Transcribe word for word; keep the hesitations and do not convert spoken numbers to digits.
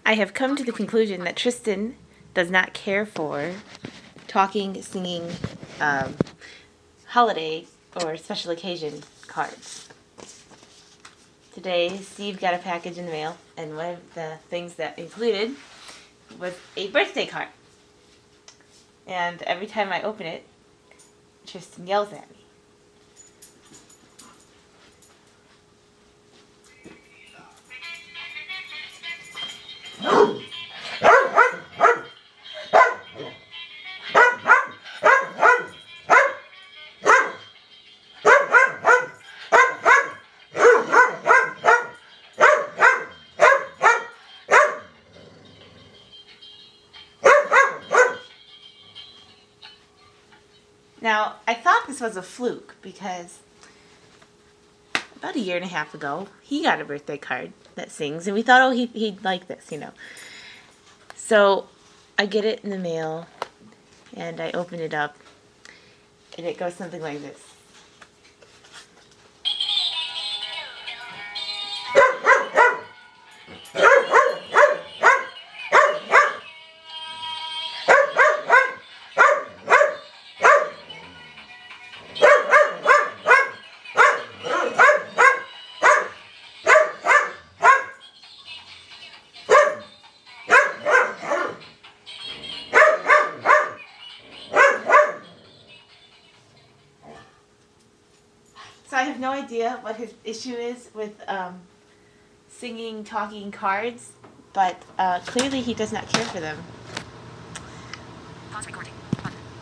I have come to the conclusion that Tristan does not care for talking, singing, um, holiday or special occasion cards. Today, Steve got a package in the mail, and one of the things that included was a birthday card. And every time I open it, Tristan yells at me. Now, I thought this was a fluke because about a year and a half ago, he got a birthday card that sings, and we thought, oh, he, he'd like this, you know. So I get it in the mail, and I open it up, and it goes something like this. So I have no idea what his issue is with um, singing, talking cards, but uh, clearly he does not care for them. Pause recording.